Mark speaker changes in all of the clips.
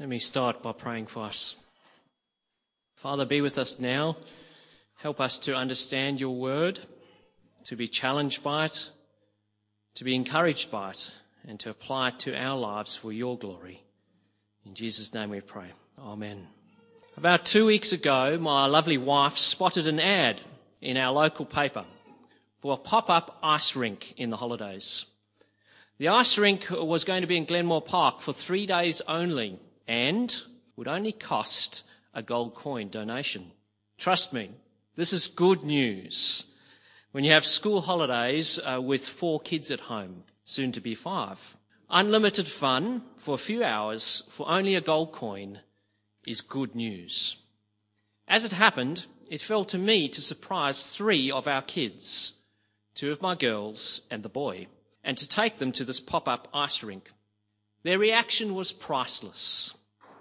Speaker 1: Let me start by praying for us. Father, be with us now. Help us to understand your word, to be challenged by it, to be encouraged by it, and to apply it to our lives for your glory. In Jesus' name we pray. Amen. About 2 weeks ago, my lovely wife spotted an ad in our local paper for a pop-up ice rink in the holidays. The ice rink was going to be in Glenmore Park for 3 days only and would only cost a gold coin donation. Trust me, this is good news when you have school holidays with 4 kids at home, soon to be 5. Unlimited fun for a few hours for only a gold coin is good news. As it happened, it fell to me to surprise 3 of our kids, 2 of my girls and the boy, and to take them to this pop-up ice rink. Their reaction was priceless.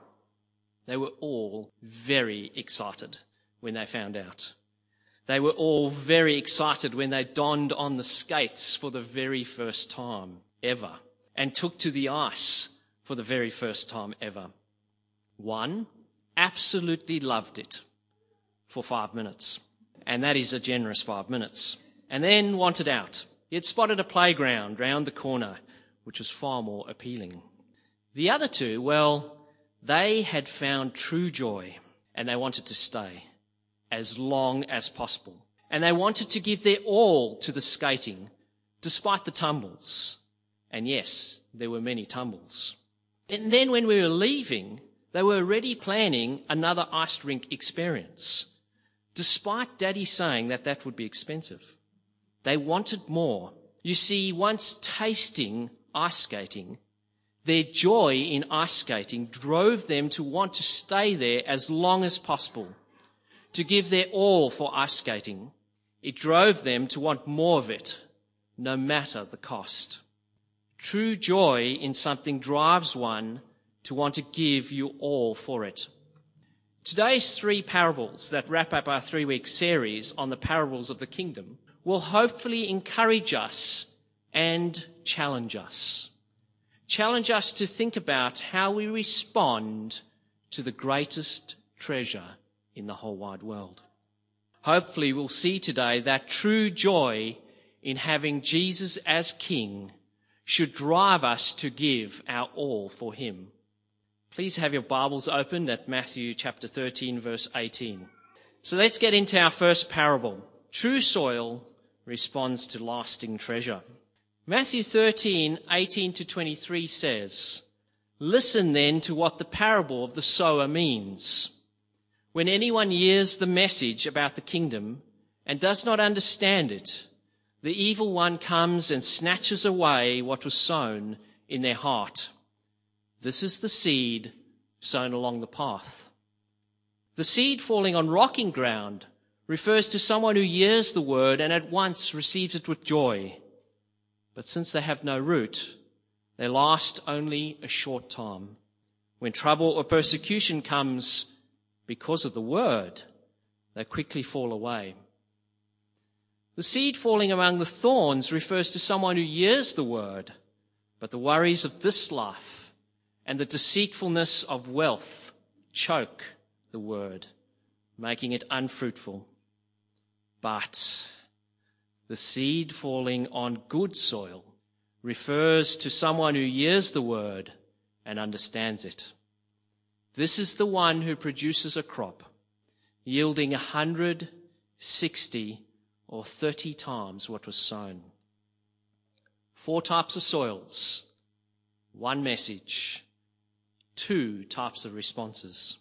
Speaker 1: They were all very excited when they found out. They were all very excited when they donned on the skates for the very first time ever and took to the ice for the very first time ever. One absolutely loved it for 5 minutes, and that is a generous 5 minutes, and then wanted out. He had spotted a playground round the corner, which was far more appealing. The other 2, well, they had found true joy, and they wanted to stay as long as possible. And they wanted to give their all to the skating, despite the tumbles. And yes, there were many tumbles. And then when we were leaving, they were already planning another ice rink experience, despite Daddy saying that that would be expensive. They wanted more. You see, once tasting ice skating, their joy in ice skating drove them to want to stay there as long as possible, to give their all for ice skating. It drove them to want more of it, no matter the cost. True joy in something drives one to want to give you all for it. Today's 3 parables that wrap up our 3-week series on the parables of the kingdom will hopefully encourage us and challenge us. Challenge us to think about how we respond to the greatest treasure in the whole wide world. Hopefully we'll see today that true joy in having Jesus as King should drive us to give our all for him. Please have your Bibles opened at Matthew chapter 13, verse 18. So let's get into our first parable. True soil responds to lasting treasure. Matthew 13, 18 to 23 says, "Listen then to what the parable of the sower means. When anyone hears the message about the kingdom and does not understand it, the evil one comes and snatches away what was sown in their heart. This is the seed sown along the path. The seed falling on rocky ground refers to someone who hears the word and at once receives it with joy. But since they have no root, they last only a short time. When trouble or persecution comes because of the word, they quickly fall away. The seed falling among the thorns refers to someone who hears the word, but the worries of this life and the deceitfulness of wealth choke the word, making it unfruitful. But the seed falling on good soil refers to someone who hears the word and understands it. This is the one who produces a crop, yielding 100, 60, or 30 times what was sown. 4 types of soils, 1 message, 2 types of responses.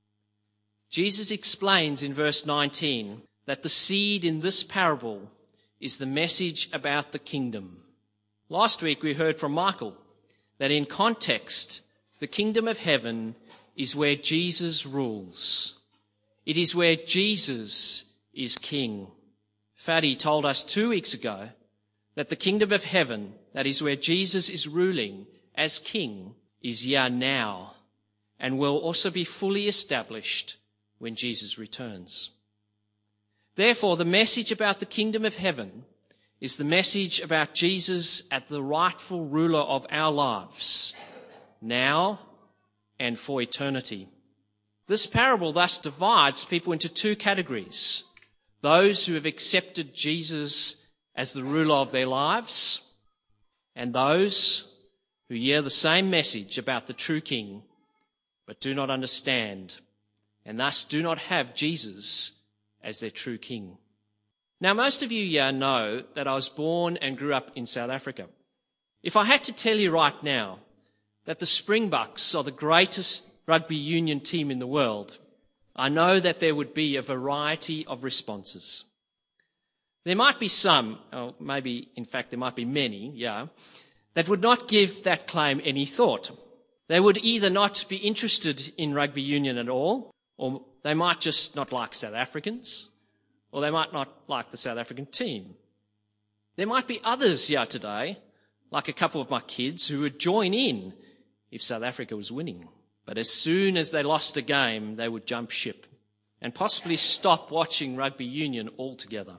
Speaker 1: Jesus explains in verse 19 that the seed in this parable is the message about the kingdom. Last week we heard from Michael that in context, the kingdom of heaven is where Jesus rules. It is where Jesus is king. Fadi told us 2 weeks ago that the kingdom of heaven, that is where Jesus is ruling as king, is here now and will also be fully established when Jesus returns. Therefore, the message about the kingdom of heaven is the message about Jesus as the rightful ruler of our lives, now and for eternity. This parable thus divides people into two categories: those who have accepted Jesus as the ruler of their lives, and those who hear the same message about the true King, but do not understand, and thus do not have Jesus as their true King. Now, most of you here know that I was born and grew up in South Africa. If I had to tell you right now that the Springboks are the greatest rugby union team in the world, I know that there would be a variety of responses. There might be some, or maybe in fact there might be many, that would not give that claim any thought. They would either not be interested in rugby union at all, or they might just not like South Africans, or they might not like the South African team. There might be others here today, like a couple of my kids, who would join in if South Africa was winning. But as soon as they lost a game, they would jump ship and possibly stop watching rugby union altogether.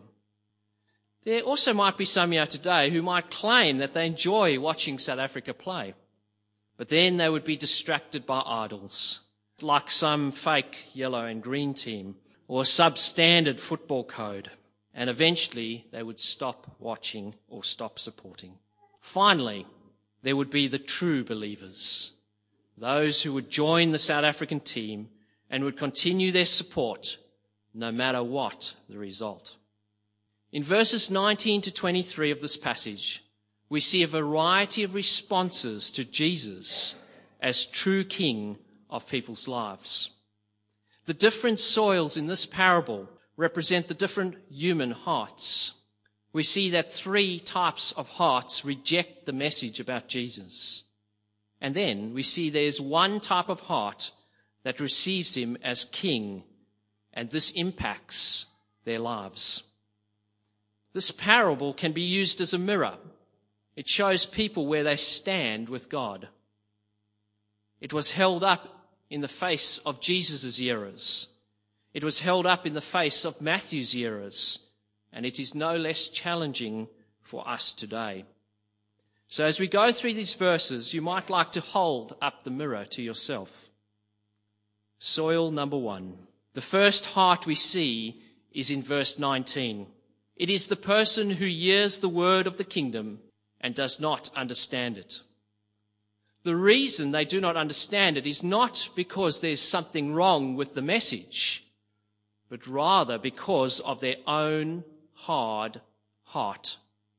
Speaker 1: There also might be some here today who might claim that they enjoy watching South Africa play, but then they would be distracted by idols, like some fake yellow and green team or substandard football code, and eventually they would stop watching or stop supporting. Finally, there would be the true believers, those who would join the South African team and would continue their support no matter what the result. In verses 19 to 23 of this passage, we see a variety of responses to Jesus as true King of people's lives. The different soils in this parable represent the different human hearts. We see that three types of hearts reject the message about Jesus. And then we see there's one type of heart that receives him as King, and this impacts their lives. This parable can be used as a mirror. It shows people where they stand with God. It was held up in the face of Jesus' hearers. It was held up in the face of Matthew's hearers, and it is no less challenging for us today. So as we go through these verses, you might like to hold up the mirror to yourself. Soil number 1. The first heart we see is in verse 19. It is the person who hears the word of the kingdom and does not understand it. The reason they do not understand it is not because there's something wrong with the message, but rather because of their own hard heart.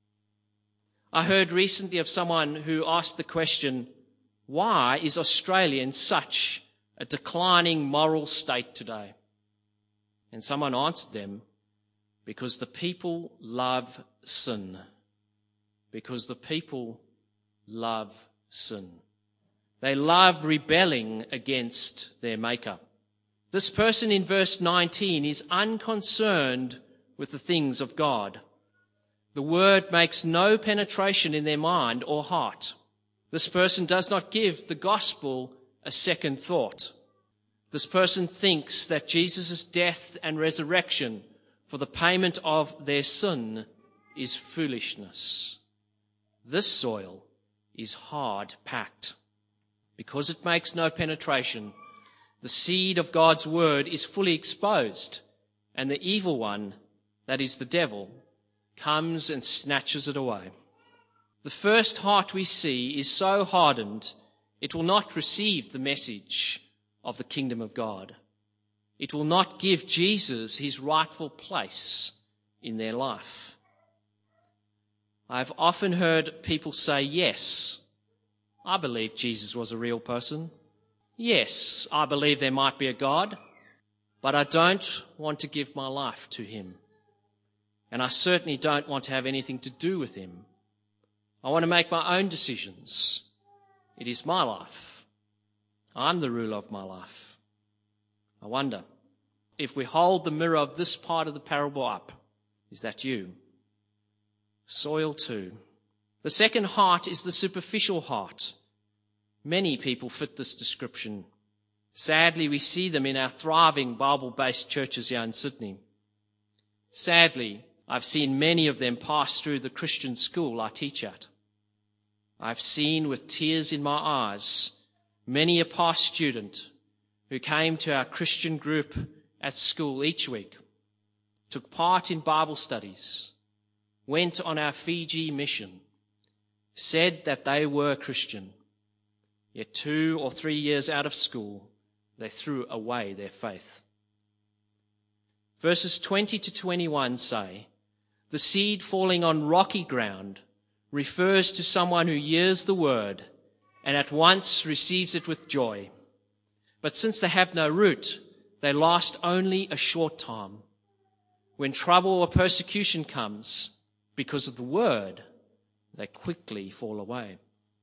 Speaker 1: I heard recently of someone who asked the question, why is Australia in such a declining moral state today? And someone answered them, because the people love sin. Because the people love sin. They love rebelling against their maker. This person in verse 19 is unconcerned with the things of God. The word makes no penetration in their mind or heart. This person does not give the gospel a second thought. This person thinks that Jesus' death and resurrection for the payment of their sin is foolishness. This soil is hard packed. Because it makes no penetration, the seed of God's word is fully exposed, and the evil one, that is the devil, comes and snatches it away. The first heart we see is so hardened, it will not receive the message of the kingdom of God. It will not give Jesus his rightful place in their life. I've often heard people say, yes, I believe Jesus was a real person. Yes, I believe there might be a God, but I don't want to give my life to him. And I certainly don't want to have anything to do with him. I want to make my own decisions. It is my life. I'm the ruler of my life. I wonder, if we hold the mirror of this part of the parable up, is that you? Soil 2. The second heart is the superficial heart. Many people fit this description. Sadly, we see them in our thriving Bible-based churches here in Sydney. Sadly, I've seen many of them pass through the Christian school I teach at. I've seen with tears in my eyes many a past student who came to our Christian group at school each week, took part in Bible studies, went on our Fiji mission, said that they were Christian, yet 2 or 3 years out of school, they threw away their faith. Verses 20 to 21 say, the seed falling on rocky ground refers to someone who hears the word and at once receives it with joy. But since they have no root, they last only a short time. When trouble or persecution comes because of the word, they quickly fall away.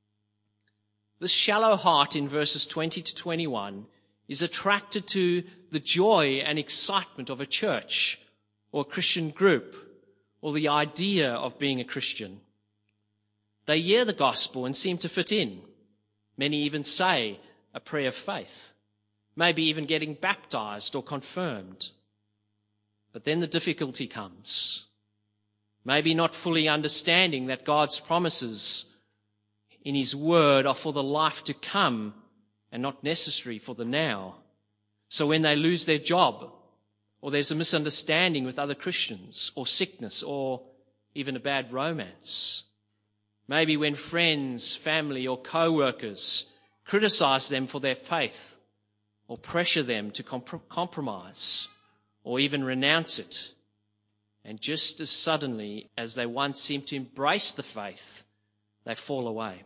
Speaker 1: This shallow heart in verses 20 to 21 is attracted to the joy and excitement of a church or a Christian group or the idea of being a Christian. They hear the gospel and seem to fit in. Many even say a prayer of faith, maybe even getting baptized or confirmed. But then the difficulty comes. Maybe not fully understanding that God's promises in his word are for the life to come and not necessary for the now. So when they lose their job, or there's a misunderstanding with other Christians, or sickness, or even a bad romance, maybe when friends, family, or co-workers criticize them for their faith, or pressure them to compromise, or even renounce it, and just as suddenly as they once seemed to embrace the faith, they fall away.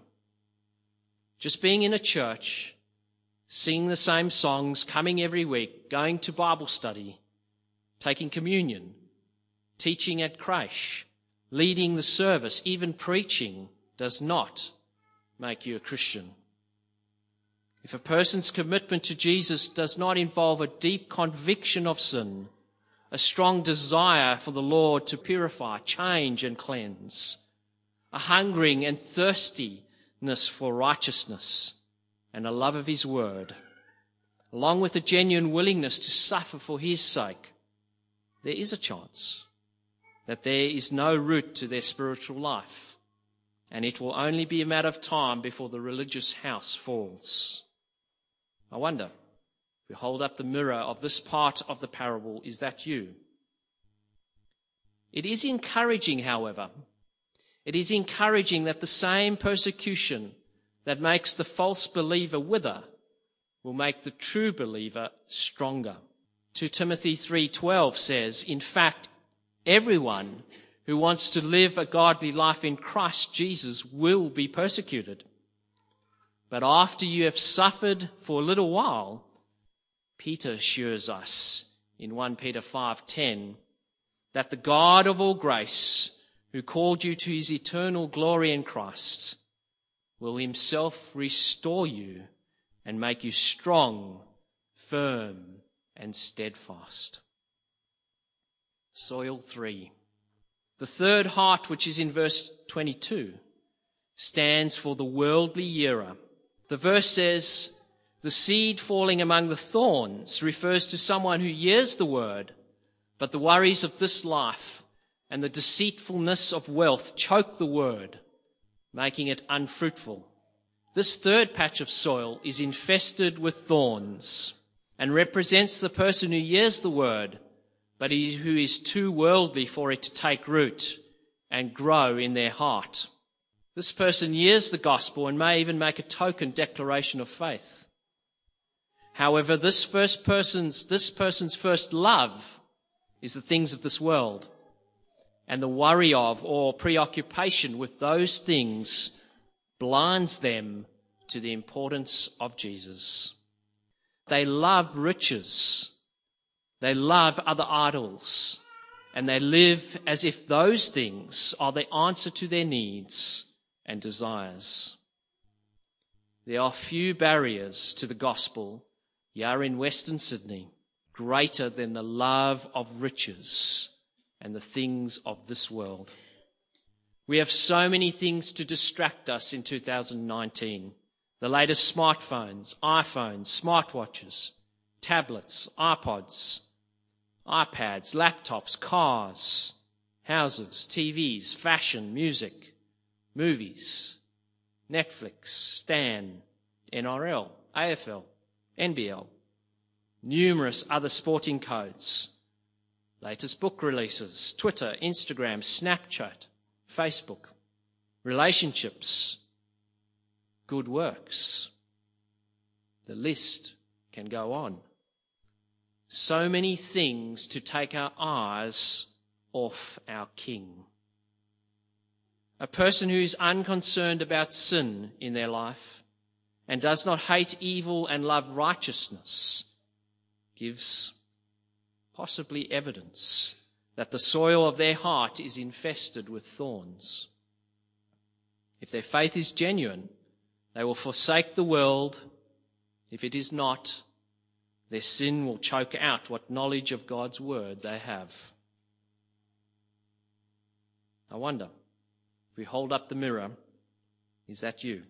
Speaker 1: Just being in a church, singing the same songs, coming every week, going to Bible study, taking communion, teaching at creche, leading the service, even preaching, does not make you a Christian. If a person's commitment to Jesus does not involve a deep conviction of sin, a strong desire for the Lord to purify, change, and cleanse, a hungering and thirstiness for righteousness, and a love of his word, along with a genuine willingness to suffer for his sake, there is a chance that there is no root to their spiritual life, and it will only be a matter of time before the religious house falls. I wonder, if we hold up the mirror of this part of the parable, is that you? It is encouraging, however. It is encouraging that the same persecution that makes the false believer wither will make the true believer stronger. 2 Timothy 3:12 says, in fact, everyone who wants to live a godly life in Christ Jesus will be persecuted. But after you have suffered for a little while, Peter assures us in 1 Peter 5:10 that the God of all grace, who called you to his eternal glory in Christ, will himself restore you and make you strong, firm, and steadfast. Soil 3. The third heart, which is in verse 22, stands for the worldly hearer. The verse says, the seed falling among the thorns refers to someone who hears the word, but the worries of this life and the deceitfulness of wealth choke the word, making it unfruitful. This third patch of soil is infested with thorns and represents the person who hears the word, but who is too worldly for it to take root and grow in their heart. This person hears the gospel and may even make a token declaration of faith. However, this person's first love is the things of this world, and the worry of or preoccupation with those things blinds them to the importance of Jesus. They love riches. They love other idols, and they live as if those things are the answer to their needs and desires. There are few barriers to the gospel here in Western Sydney greater than the love of riches and the things of this world. We have so many things to distract us in 2019. The latest smartphones, iPhones, smartwatches, tablets, iPods, iPads, laptops, cars, houses, TVs, fashion, music, movies, Netflix, Stan, NRL, AFL, NBL, numerous other sporting codes, latest book releases, Twitter, Instagram, Snapchat, Facebook, relationships, good works. The list can go on. So many things to take our eyes off our King. A person who is unconcerned about sin in their life and does not hate evil and love righteousness gives possibly evidence that the soil of their heart is infested with thorns. If their faith is genuine, they will forsake the world. If it is not, their sin will choke out what knowledge of God's word they have. I wonder, if we hold up the mirror, is that you?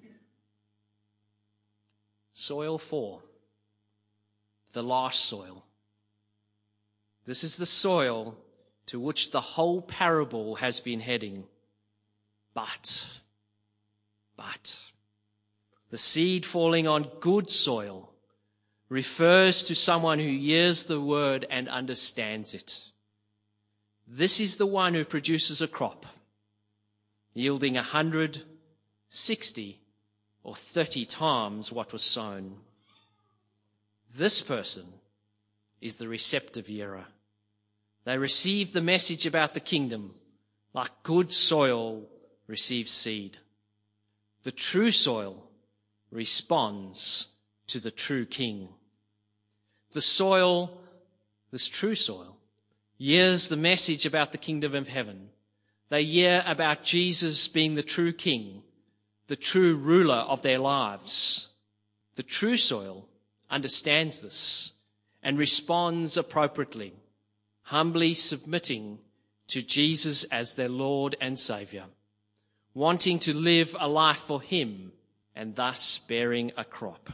Speaker 1: Soil 4, the last soil. This is the soil to which the whole parable has been heading. But, the seed falling on good soil refers to someone who hears the word and understands it. This is the one who produces a crop, yielding 100, 60, or 30 times what was sown. This person is the receptive hearer. They receive the message about the kingdom like good soil receives seed. The true soil responds to the true king. This true soil, hears the message about the kingdom of heaven. They hear about Jesus being the true king, the true ruler of their lives. The true soil understands this and responds appropriately, humbly submitting to Jesus as their Lord and Saviour, wanting to live a life for him and thus bearing a crop.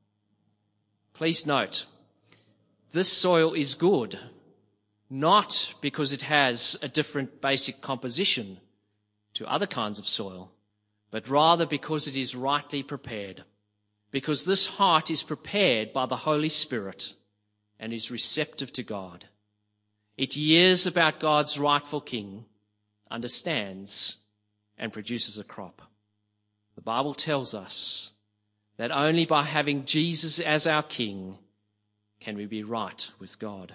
Speaker 1: Please note, this soil is good, not because it has a different basic composition to other kinds of soil, but rather because it is rightly prepared, because this heart is prepared by the Holy Spirit and is receptive to God. It hears about God's rightful king, understands, and produces a crop. The Bible tells us that only by having Jesus as our king can we be right with God.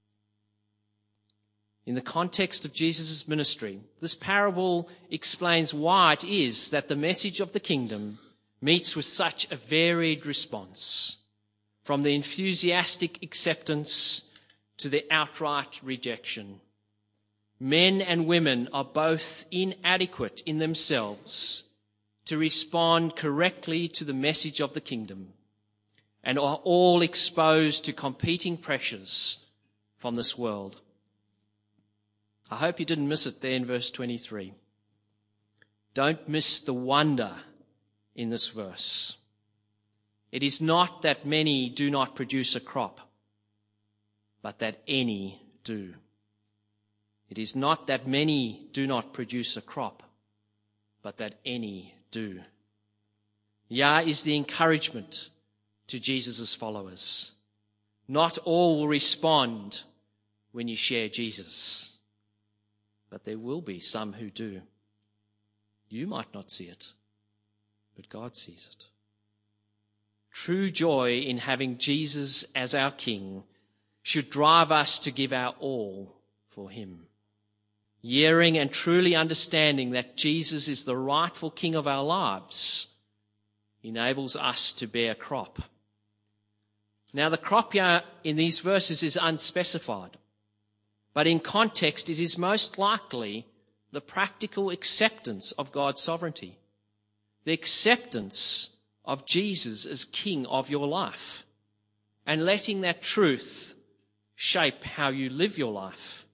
Speaker 1: In the context of Jesus' ministry, this parable explains why it is that the message of the kingdom meets with such a varied response, from the enthusiastic acceptance to the outright rejection. Men and women are both inadequate in themselves to respond correctly to the message of the kingdom, and are all exposed to competing pressures from this world. I hope you didn't miss it there in verse 23. Don't miss the wonder in this verse. It is not that many do not produce a crop, but that any do. It is not that many do not produce a crop, but that any do. Yah is the encouragement to Jesus' followers. Not all will respond when you share Jesus, but there will be some who do. You might not see it, but God sees it. True joy in having Jesus as our King should drive us to give our all for him. Hearing and truly understanding that Jesus is the rightful King of our lives enables us to bear crop. Now, the crop here in these verses is unspecified, but in context it is most likely the practical acceptance of God's sovereignty, the acceptance of Jesus as King of your life, and letting that truth shape how you live your life.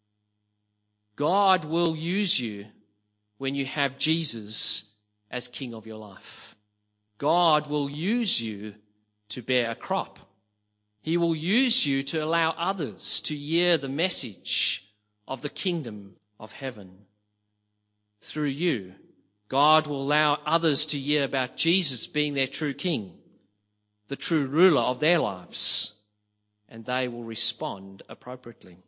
Speaker 1: God will use you when you have Jesus as King of your life. God will use you to bear a crop. He will use you to allow others to hear the message of the kingdom of heaven. Through you, God will allow others to hear about Jesus being their true King, the true ruler of their lives, and they will respond appropriately.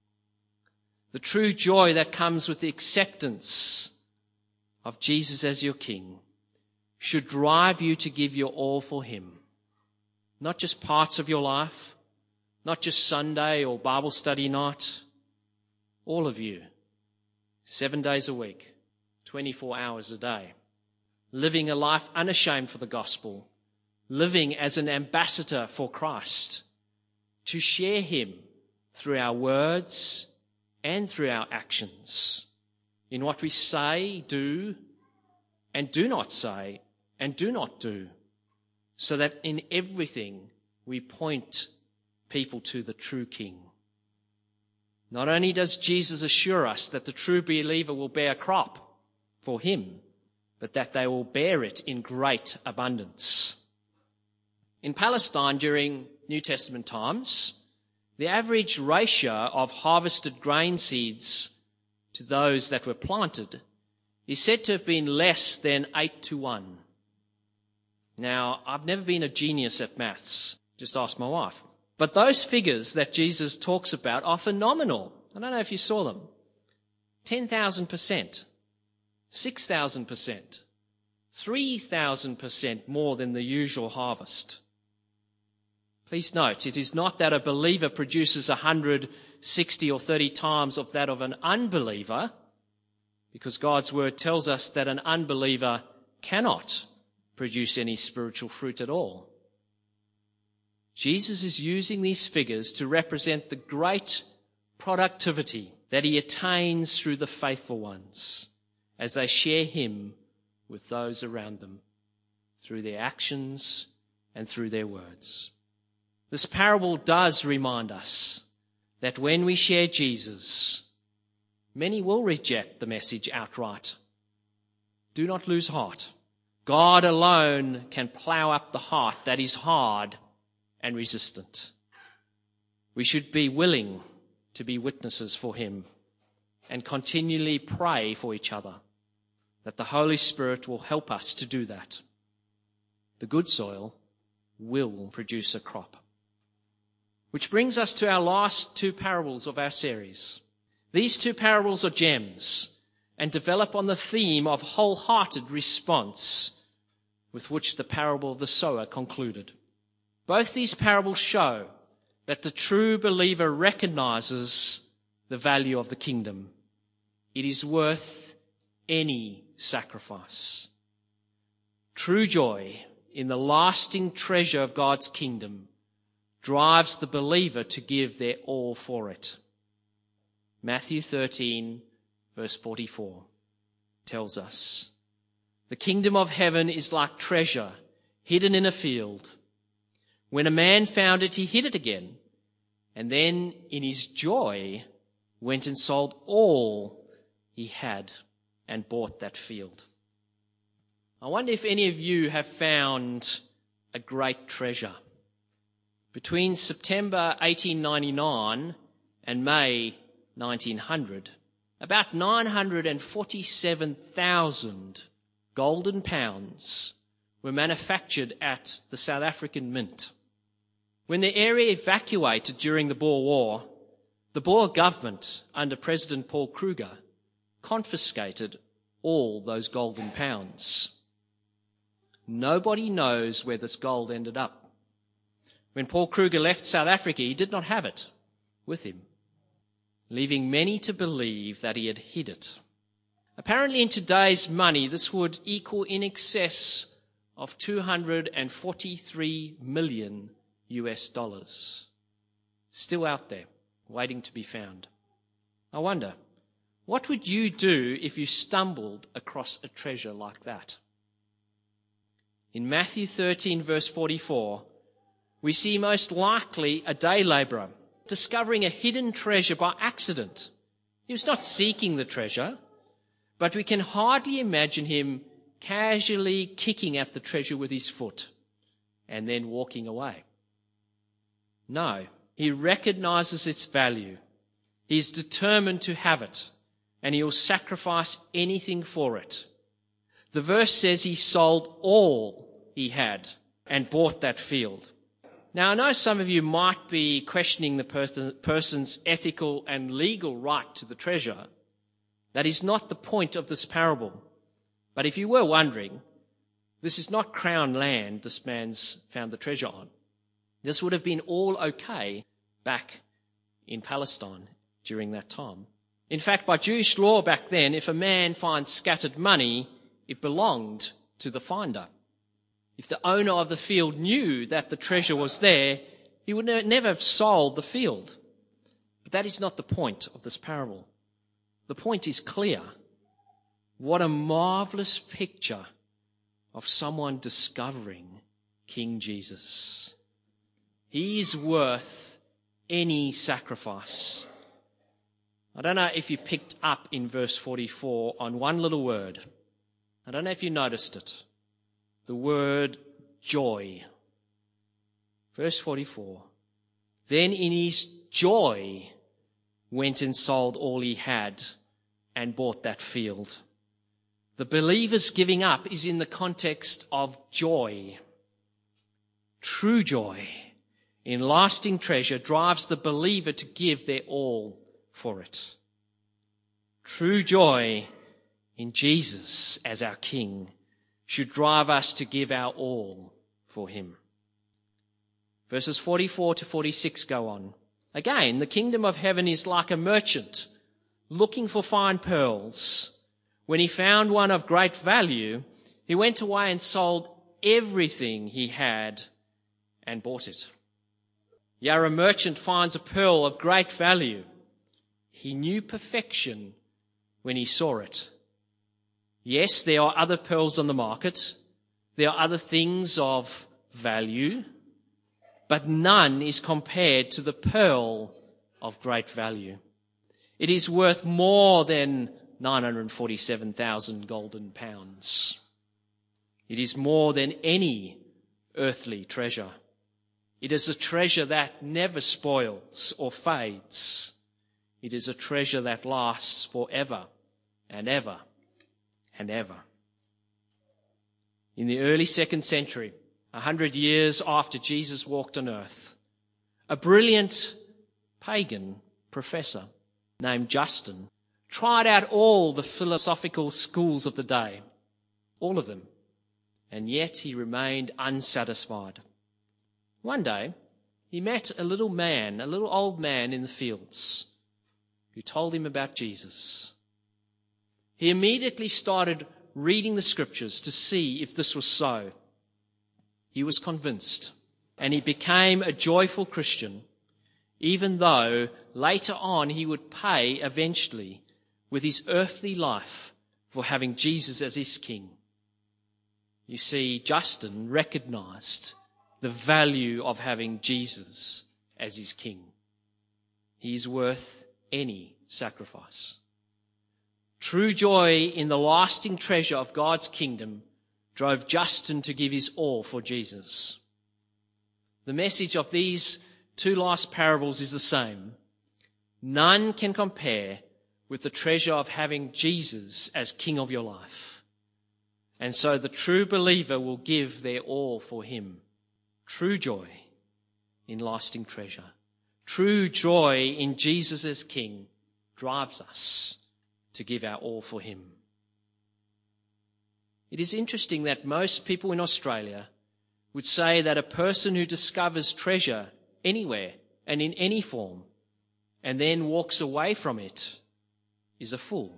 Speaker 1: The true joy that comes with the acceptance of Jesus as your King should drive you to give your all for him. Not just parts of your life, not just Sunday or Bible study night, all of you, 7 days a week, 24 hours a day, living a life unashamed for the gospel, living as an ambassador for Christ, to share him through our words and through our actions, in what we say, do, and do not say, and do not do, so that in everything we point people to the true King. Not only does Jesus assure us that the true believer will bear crop for him, but that they will bear it in great abundance. In Palestine during New Testament times, the average ratio of harvested grain seeds to those that were planted is said to have been less than 8-1. Now, I've never been a genius at maths, just ask my wife. But those figures that Jesus talks about are phenomenal. I don't know if you saw them. 10,000%, 6,000%, 3,000% more than the usual harvest. Please note, it is not that a believer produces 100, 60 or 30 times of that of an unbeliever, because God's word tells us that an unbeliever cannot produce any spiritual fruit at all. Jesus is using these figures to represent the great productivity that he attains through the faithful ones as they share him with those around them through their actions and through their words. This parable does remind us that when we share Jesus, many will reject the message outright. Do not lose heart. God alone can plough up the heart that is hard and resistant. We should be willing to be witnesses for him and continually pray for each other that the Holy Spirit will help us to do that. The good soil will produce a crop. Which brings us to our last two parables of our series. These two parables are gems and develop on the theme of wholehearted response with which the parable of the sower concluded. Both these parables show that the true believer recognizes the value of the kingdom. It is worth any sacrifice. True joy in the lasting treasure of God's kingdom drives the believer to give their all for it. Matthew 13, verse 44, tells us, "The kingdom of heaven is like treasure hidden in a field. When a man found it, he hid it again, and then in his joy went and sold all he had and bought that field." I wonder if any of you have found a great treasure. Between September 1899 and May 1900, about 947,000 golden pounds were manufactured at the South African Mint. When the area evacuated during the Boer War, the Boer government, under President Paul Kruger, confiscated all those golden pounds. Nobody knows where this gold ended up. When Paul Kruger left South Africa, he did not have it with him, leaving many to believe that he had hid it. Apparently in today's money, this would equal in excess of $243 million US. Still out there, waiting to be found. I wonder, what would you do if you stumbled across a treasure like that? In Matthew 13, verse 44, we see most likely a day labourer discovering a hidden treasure by accident. He was not seeking the treasure, but we can hardly imagine him casually kicking at the treasure with his foot and then walking away. No, he recognizes its value. He's determined to have it, and he will sacrifice anything for it. The verse says he sold all he had and bought that field. Now, I know some of you might be questioning the person's ethical and legal right to the treasure. That is not the point of this parable. But if you were wondering, this is not crown land this man's found the treasure on. This would have been all okay back in Palestine during that time. In fact, by Jewish law back then, if a man finds scattered money, it belonged to the finder. If the owner of the field knew that the treasure was there, he would never have sold the field. But that is not the point of this parable. The point is clear. What a marvelous picture of someone discovering King Jesus. He is worth any sacrifice. I don't know if you picked up in verse 44 on one little word. I don't know if you noticed it. The word joy. Verse 44. Then in his joy went and sold all he had and bought that field. The believer's giving up is in the context of joy. True joy in lasting treasure drives the believer to give their all for it. True joy in Jesus as our King should drive us to give our all for him. Verses 44 to 46 go on. Again, the kingdom of heaven is like a merchant looking for fine pearls. When he found one of great value, he went away and sold everything he had and bought it. A merchant finds a pearl of great value. He knew perfection when he saw it. Yes, there are other pearls on the market. There are other things of value, but none is compared to the pearl of great value. It is worth more than 947,000 golden pounds. It is more than any earthly treasure. It is a treasure that never spoils or fades. It is a treasure that lasts forever and ever and ever. In the early 2nd century, 100 years after Jesus walked on earth, a brilliant pagan professor named Justin tried out all the philosophical schools of the day, all of them, and yet he remained unsatisfied. One day, he met a little old man in the fields, who told him about Jesus. He immediately started reading the scriptures to see if this was so. He was convinced, and he became a joyful Christian, even though later on he would pay eventually with his earthly life for having Jesus as his king. You see, Justin recognized the value of having Jesus as his king. He is worth any sacrifice. True joy in the lasting treasure of God's kingdom drove Justin to give his all for Jesus. The message of these two last parables is the same. None can compare with the treasure of having Jesus as King of your life. And so the true believer will give their all for him. True joy in lasting treasure. True joy in Jesus as King drives us to give our all for him. It is interesting that most people in Australia would say that a person who discovers treasure anywhere and in any form and then walks away from it is a fool.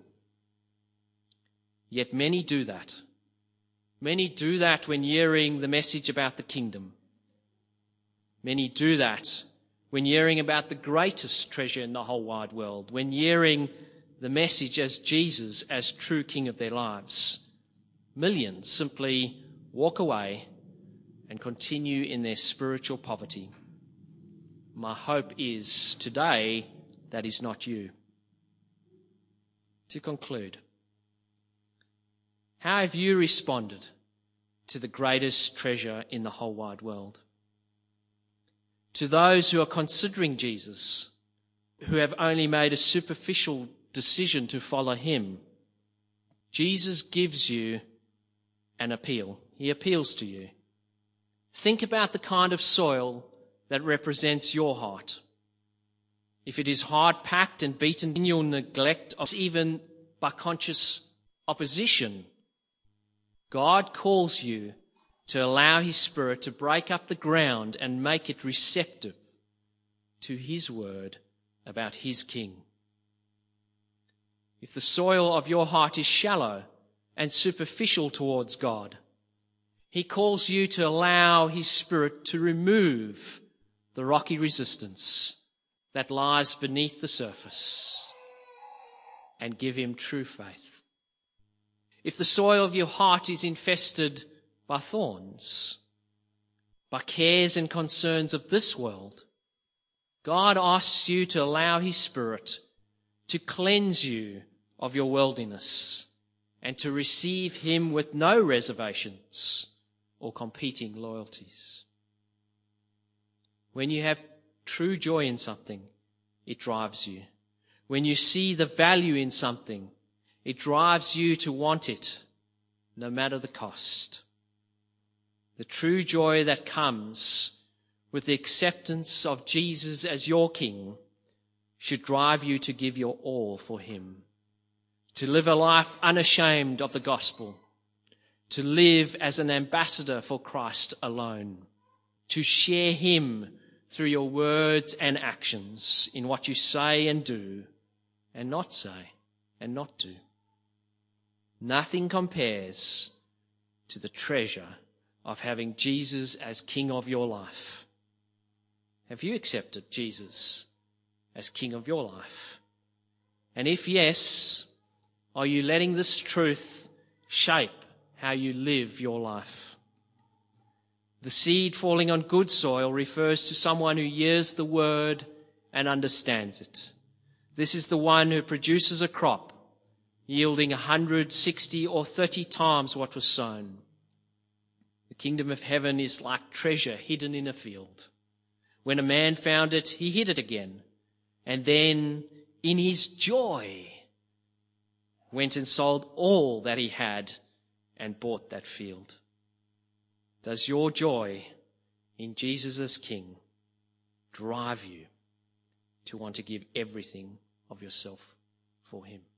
Speaker 1: Yet many do that. Many do that when hearing the message about the kingdom. Many do that when hearing about the greatest treasure in the whole wide world, when hearing the message as Jesus as true King of their lives. Millions simply walk away and continue in their spiritual poverty. My hope is today that is not you. To conclude, how have you responded to the greatest treasure in the whole wide world? To those who are considering Jesus, who have only made a superficial decision to follow him, Jesus gives you an appeal. He appeals to you. Think about the kind of soil that represents your heart. If it is hard-packed and beaten in your neglect, or even by conscious opposition, God calls you to allow his Spirit to break up the ground and make it receptive to his word about his King. If the soil of your heart is shallow and superficial towards God, he calls you to allow his Spirit to remove the rocky resistance that lies beneath the surface and give him true faith. If the soil of your heart is infested by thorns, by cares and concerns of this world, God asks you to allow his Spirit to cleanse you of your worldliness and to receive him with no reservations or competing loyalties. When you have true joy in something, it drives you. When you see the value in something, it drives you to want it, no matter the cost. The true joy that comes with the acceptance of Jesus as your King should drive you to give your all for him, to live a life unashamed of the gospel, to live as an ambassador for Christ alone, to share him through your words and actions in what you say and do, and not say and not do. Nothing compares to the treasure of having Jesus as King of your life. Have you accepted Jesus as King of your life? And if yes, are you letting this truth shape how you live your life? The seed falling on good soil refers to someone who hears the word and understands it. This is the one who produces a crop yielding 160 or 30 times what was sown. The kingdom of heaven is like treasure hidden in a field. When a man found it, he hid it again, and then in his joy went and sold all that he had and bought that field. Does your joy in Jesus as King drive you to want to give everything of yourself for him?